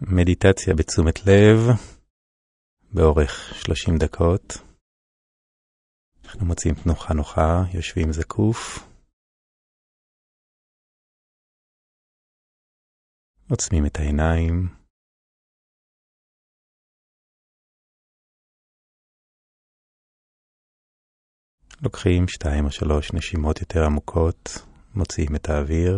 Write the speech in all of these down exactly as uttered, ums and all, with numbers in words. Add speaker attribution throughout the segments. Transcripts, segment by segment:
Speaker 1: מדיטציה בתשומת לב באורך שלושים דקות. אנחנו מוצאים תנוחה נוחה, יושבים זקוף. עוצמים את העיניים. לוקחים שתיים או שלוש נשימות יותר עמוקות, מוציאים את האוויר.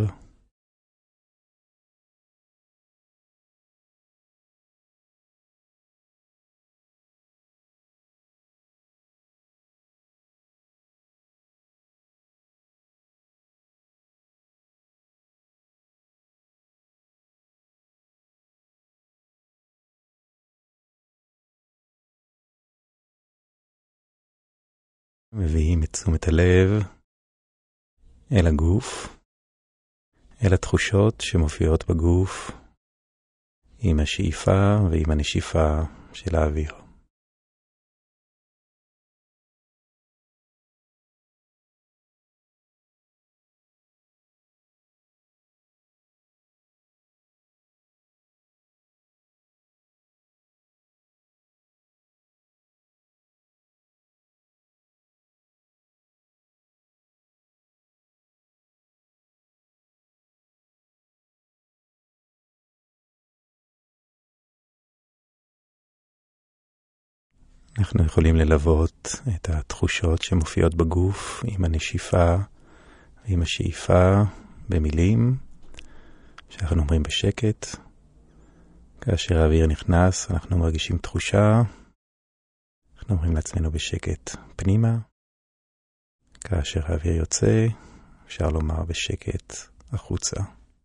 Speaker 1: מביאים את תשומת הלב אל הגוף, אל התחושות שמופיעות בגוף, עם השאיפה ועם הנשיפה של האוויר. אנחנו יכולים ללוות את התחושות שמופיעות בגוף עם הנשיפה ועם השאיפה במילים שאנחנו אומרים בשקט. כאשר האוויר נכנס אנחנו מרגישים תחושה, אנחנו אומרים לעצמנו בשקט פנימה. כאשר האוויר יוצא אפשר לומר בשקט החוצה.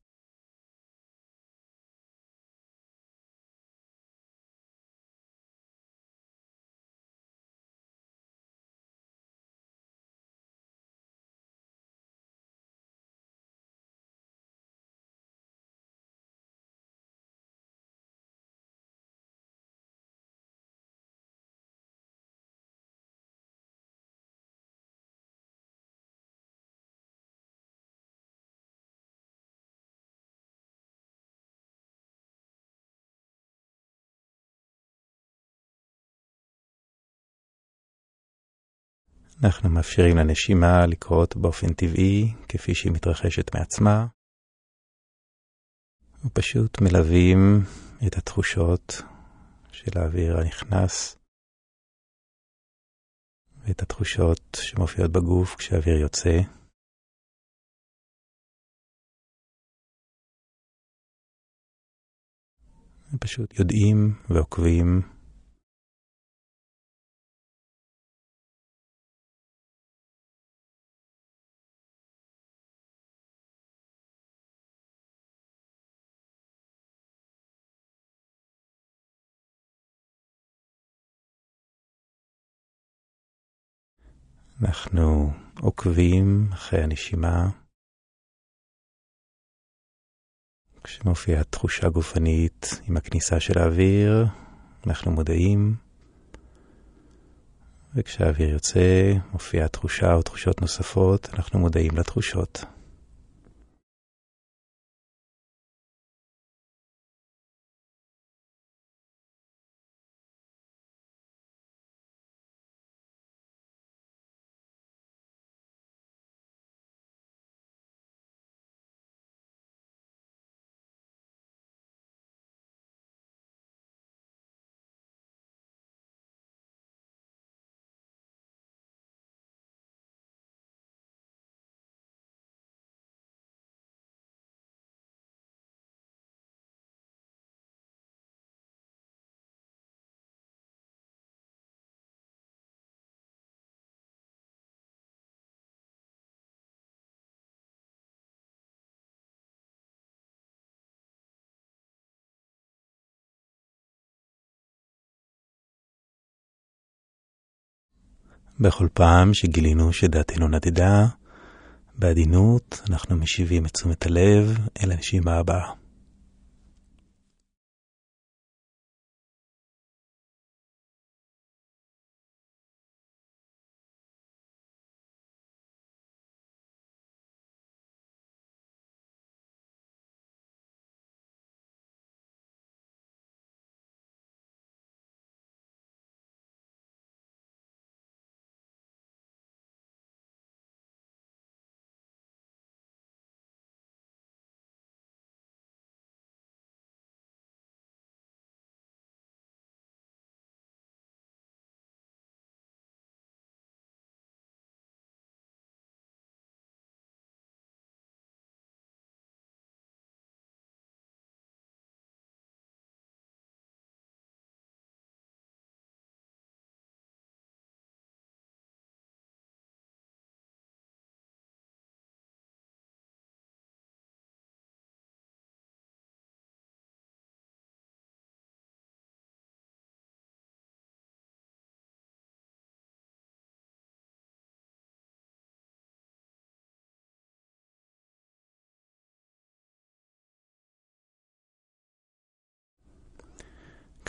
Speaker 1: אנחנו מאפשרים לנשימה לקרות באופן טבעי, כפי שהיא מתרחשת מעצמה. ופשוט מלווים את התחושות של האוויר הנכנס, ואת התחושות שמופיעות בגוף כשהאוויר יוצא. פשוט יודעים ועוקבים. אנחנו עוקבים אחרי הנשימה. כשמופיעה תחושה גופנית עם הכניסה של האוויר, אנחנו מודעים. וכשהאוויר יוצא, מופיעה תחושה או תחושות נוספות, אנחנו מודעים לתחושות. בכל פעם שגילינו שדעתנו נדדה, בעדינות אנחנו משיבים את תשומת הלב אל הנשימה הבאה.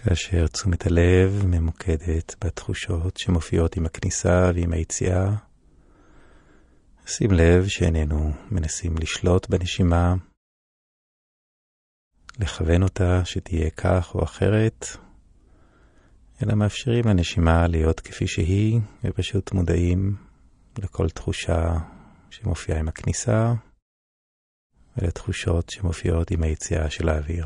Speaker 1: כאשר תשומת הלב ממוקדת בתחושות שמופיעות עם הכניסה ועם היציאה, שים לב שאיננו מנסים לשלוט בנשימה, לכוון אותה שתהיה כך או אחרת, אלא מאפשרים לנשימה להיות כפי שהיא, ופשוט מודעים לכל תחושה שמופיעה עם הכניסה, ולתחושות שמופיעות עם היציאה של האוויר.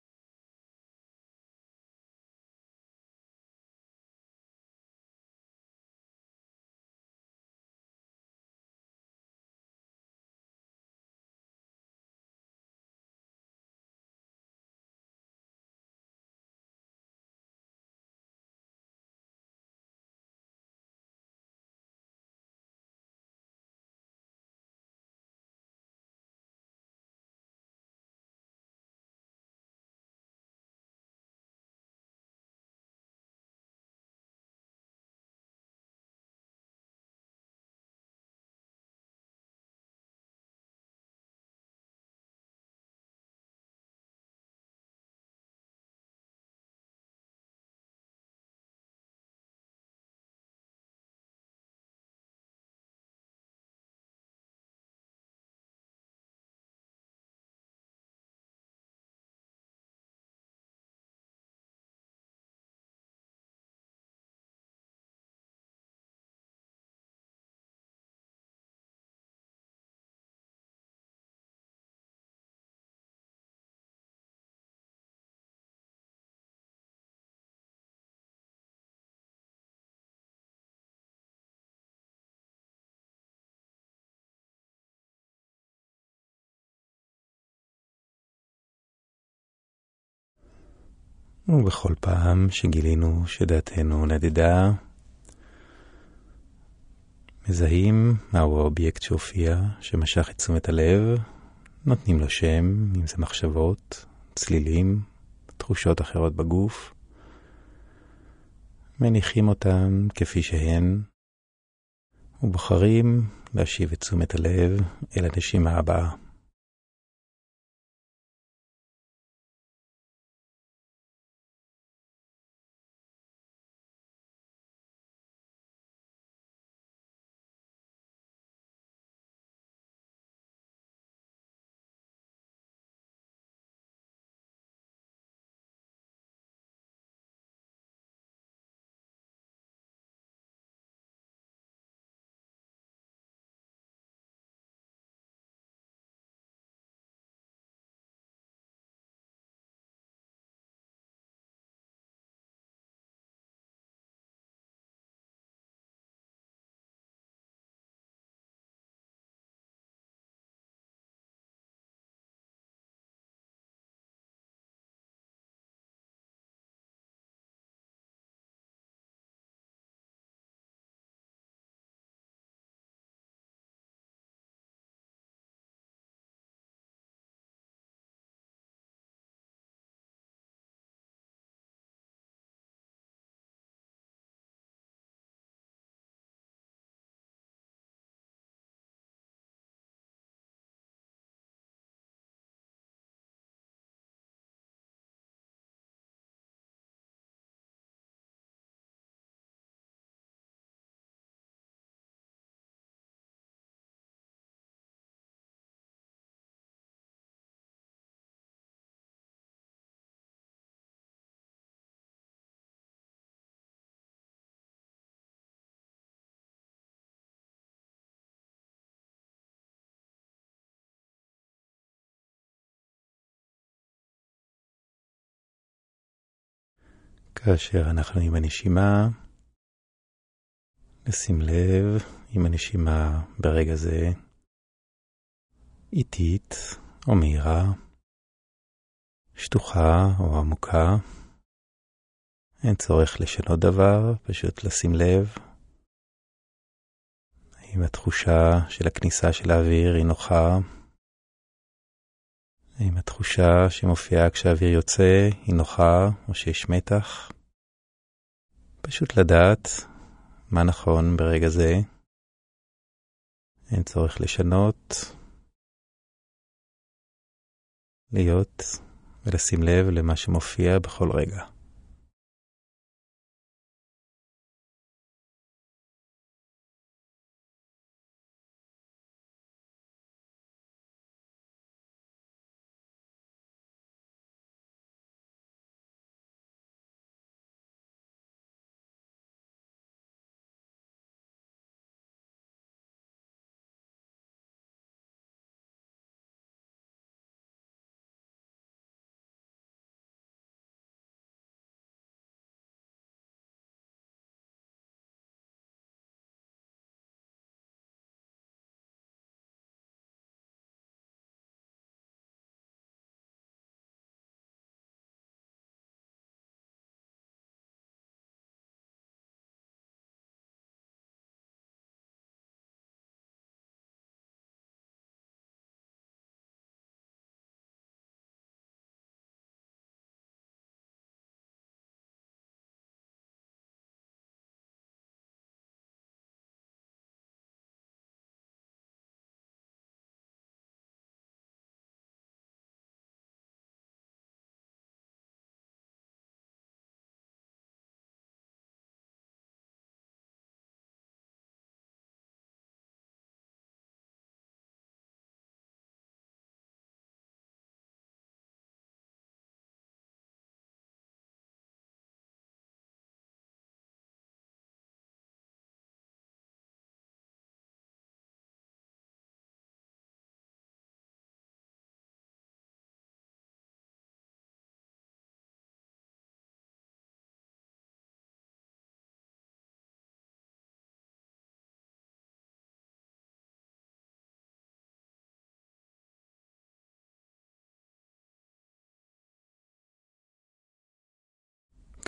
Speaker 1: ובכל פעם שגילינו שדעתנו נדדה, מזהים מהו האובייקט שהופיע, שמשך את תשומת הלב, נותנים לו שם, אם זה מחשבות, צלילים, תחושות אחרות בגוף, מניחים אותם כפי שהן, ובוחרים להשיב את תשומת הלב אל הנשימה הבאה. כאשר אנחנו עם הנשימה, נשים לב עם הנשימה ברגע זה, איטית או מהירה, שטוחה או עמוקה. אין צורך לשנות דבר, פשוט לשים לב. האם התחושה של הכניסה של האוויר היא נוחה? האם התחושה שמופיעה כשהאוויר יוצא היא נוחה או שיש מתח? פשוט לדעת מה נכון ברגע זה. אין צורך לשנות. להיות ולשים לב למה שמופיע בכל רגע.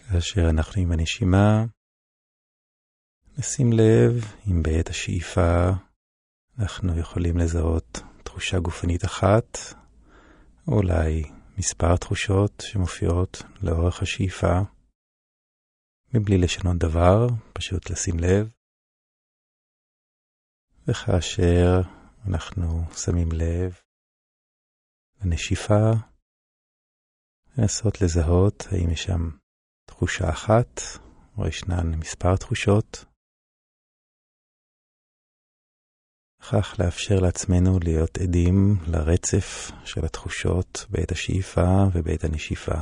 Speaker 1: כאשר אנחנו עם הנשימה, נשים לב אם בעת השאיפה אנחנו יכולים לזהות תחושה גופנית אחת, או אולי מספר תחושות שמופיעות לאורך השאיפה, מבלי לשנות דבר, פשוט לשים לב. וכאשר אנחנו שמים לב לנשיפה, לנסות לזהות האם יש שם תחושה אחת או ישנן מספר תחושות. וכך לאפשר לעצמנו להיות עדים לרצף של התחושות בעת השאיפה ובעת הנשיפה.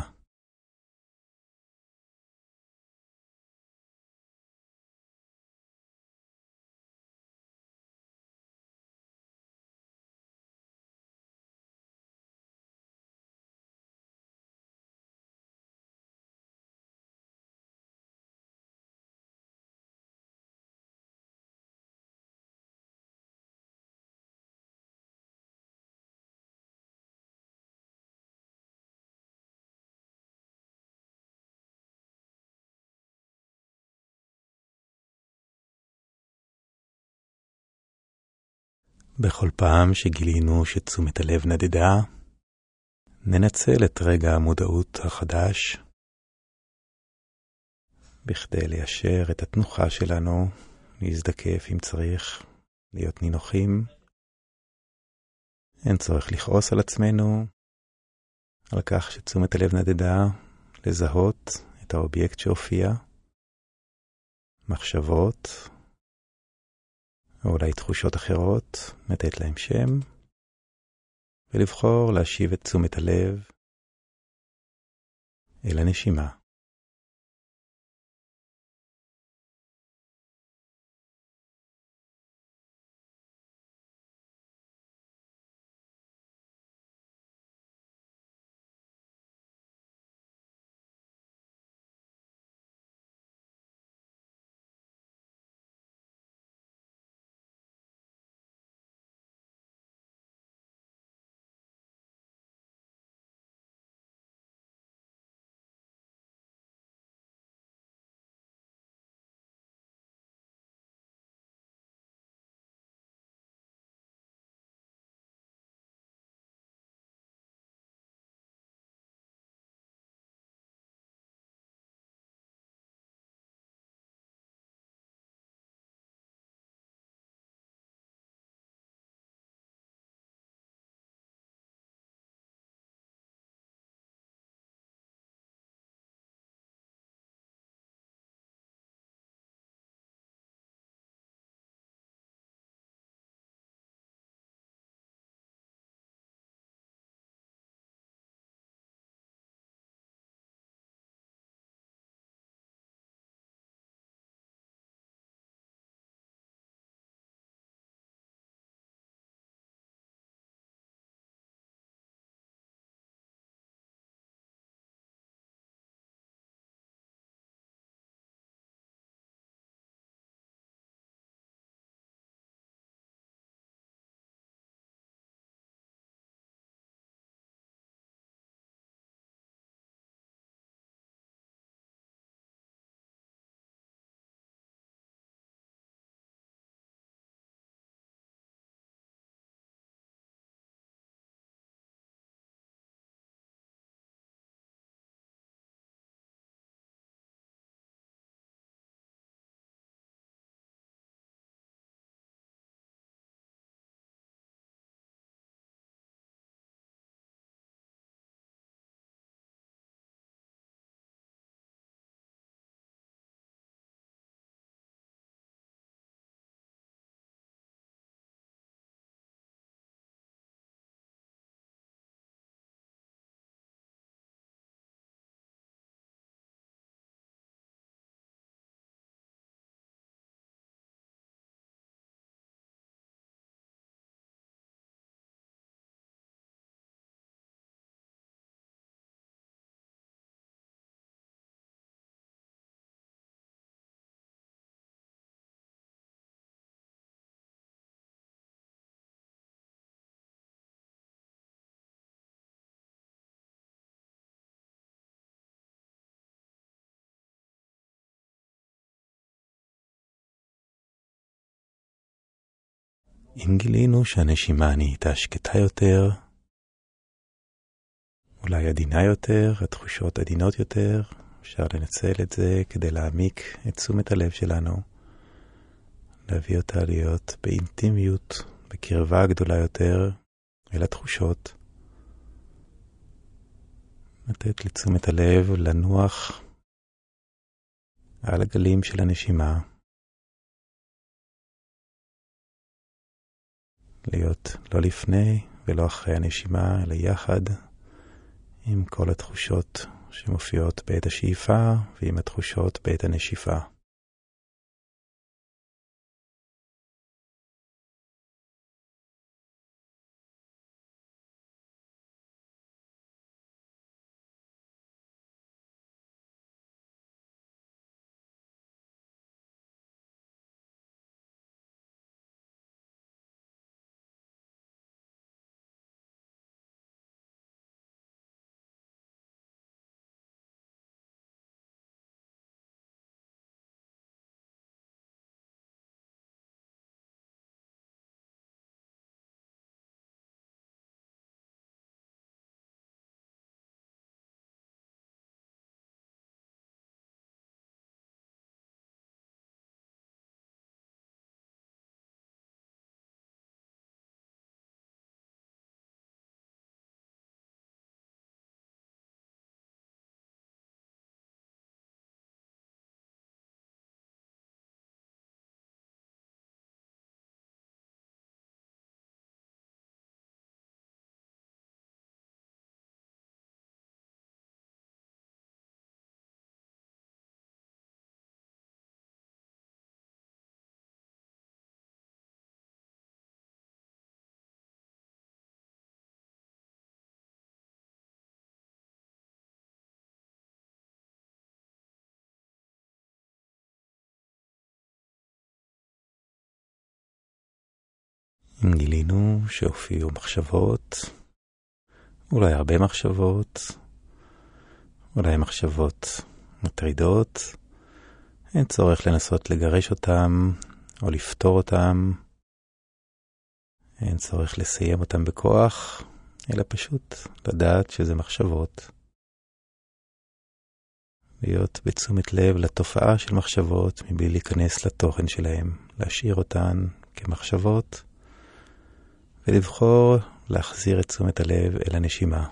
Speaker 1: בכל פעם שגילינו שתשומת הלב נדדה, ננצל את רגע המודעות החדש בכדי ליישר את התנוחה שלנו, להזדקף אם צריך, להיות נינוחים. אין צורך לכעוס על עצמנו, על כך שתשומת הלב נדדה, לזהות את האובייקט שהופיע, מחשבות, או אולי תחושות אחרות, לתת להם שם, ולבחור להשיב את תשומת הלב אל הנשימה. אם גילינו שהנשימה נהייתה שקטה יותר, אולי עדינה יותר, התחושות עדינות יותר, אפשר לנצל את זה כדי להעמיק את תשומת הלב שלנו, להביא אותה להיות באינטימיות, בקרבה גדולה יותר אל התחושות, לתת לתשומת הלב לנוח על הגלים של הנשימה, להיות לא לפני ולא אחרי הנשימה, אלא יחד עם כל התחושות שמופיעות בעת השאיפה ועם התחושות בעת הנשיפה. אם גילינו שהופיעו מחשבות, אולי הרבה מחשבות, אולי מחשבות מטרידות, אין צורך לנסות לגרש אותם או לפתור אותם, אין צורך לסיים אותם בכוח, אלא פשוט לדעת שזה מחשבות. להיות בתשומת לב לתופעה של מחשבות מבלי להיכנס לתוכן שלהם, להשאיר אותן כמחשבות, ולבחור להחזיר את תשומת הלב אל הנשימה.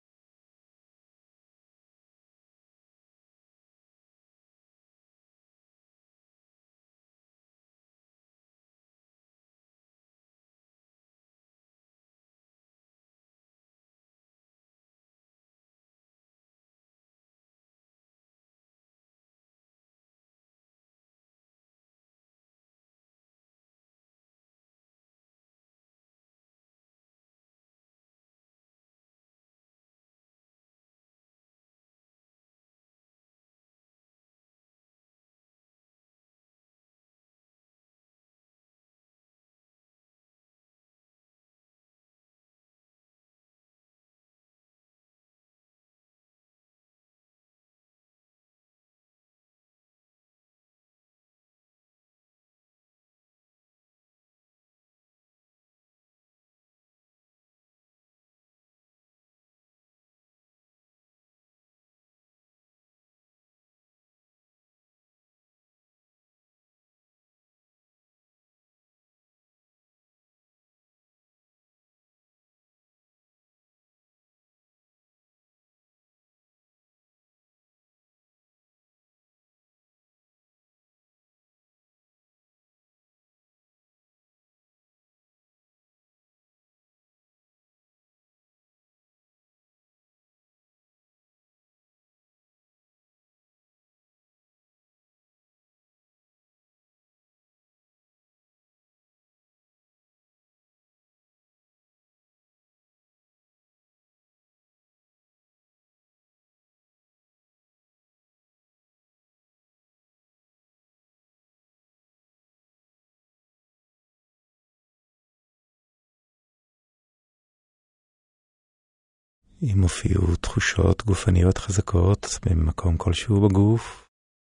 Speaker 1: אם הופיעו תחושות גופניות חזקות במקום כלשהו בגוף,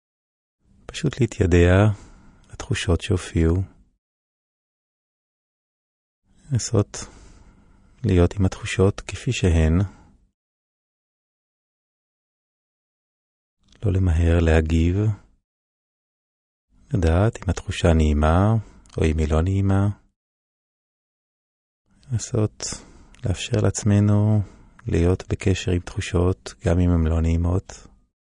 Speaker 1: פשוט להתיידע לתחושות שהופיעו, לנסות להיות עם התחושות כפי שהן, לא למהר להגיב, לדעת אם התחושה נעימה או אם היא לא נעימה, לנסות לאפשר לעצמנו להיות בקשר עם תחושות גם אם הן לא נעימות.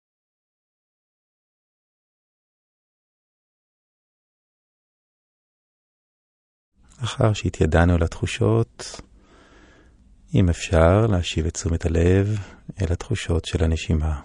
Speaker 1: אחר שהתיידענו לתחושות, אם אפשר להשיב את תשומת הלב אל התחושות של הנשימה.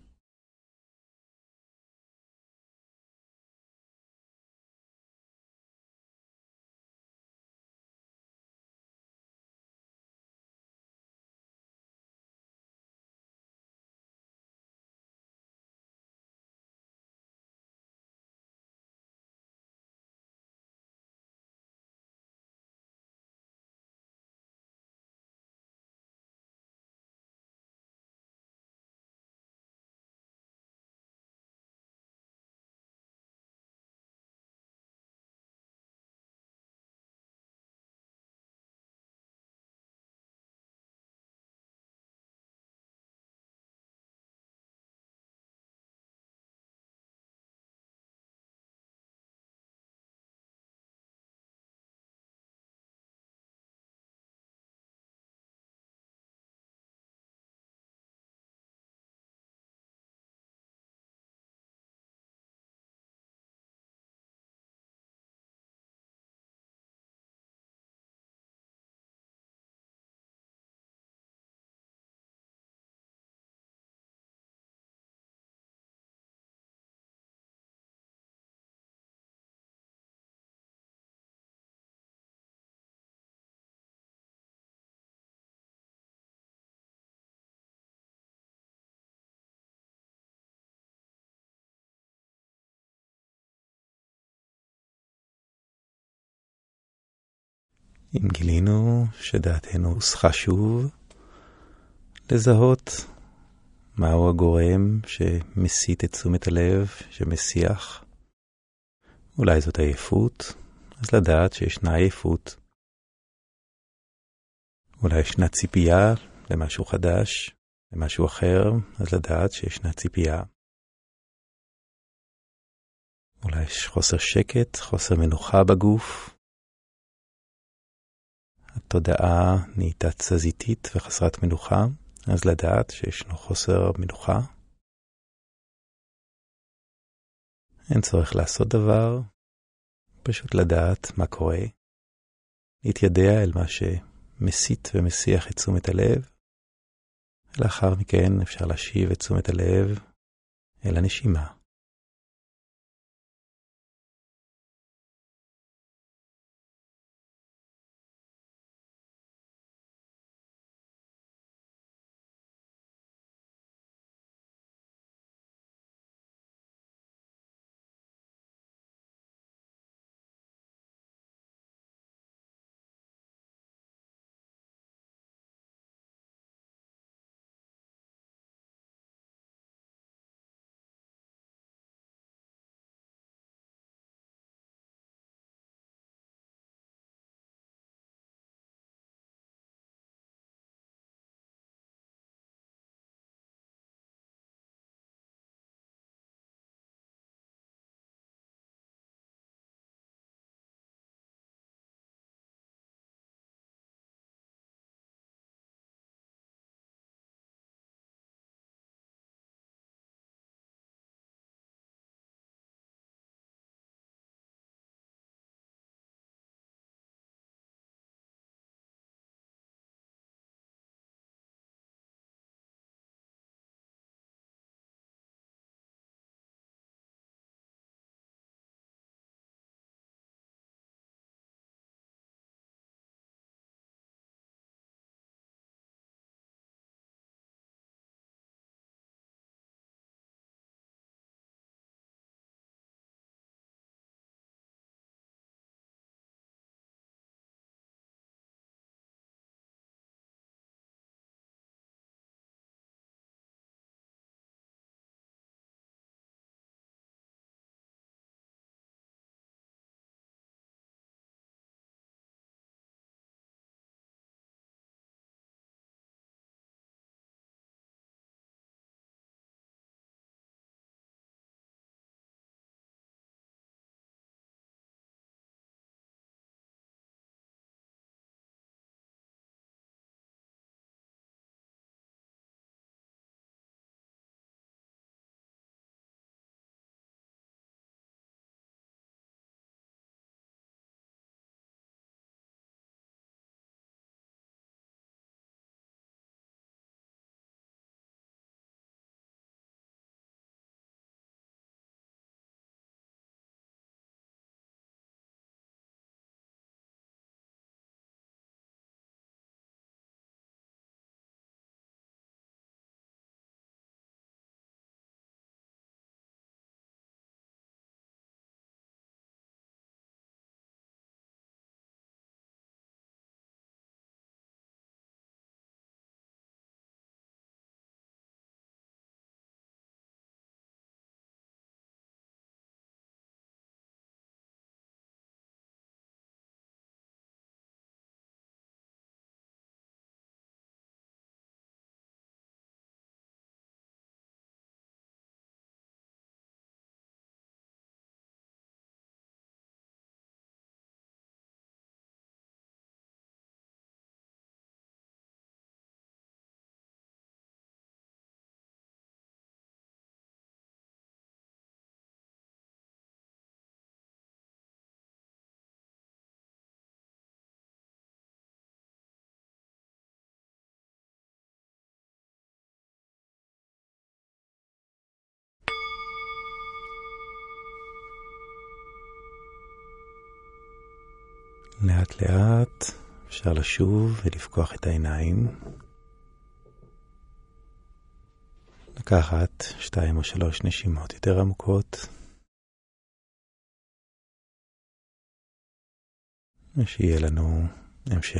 Speaker 1: אם גילינו שדעתנו הוסחה שוב, לזהות מהו הגורם שמסיט את תשומת הלב, שמסיח. אולי זאת עייפות, אז לדעת שישנה עייפות. אולי ישנה ציפייה למשהו חדש, למשהו אחר, אז לדעת שישנה ציפייה. אולי יש חוסר שקט, חוסר מנוחה בגוף. התודעה נהייתה תזזיתית וחסרת מנוחה, אז לדעת שישנו חוסר מנוחה. אין צורך לעשות דבר, פשוט לדעת מה קורה. להתיידע אל מה שמסיט ומסיח את תשומת הלב, ולאחר מכן אפשר להשיב את תשומת הלב אל הנשימה. לאט לאט אפשר לשוב ולפקוח את העיניים. לקחת שתיים או שלוש נשימות יותר עמוקות. ושיהיה לנו המשך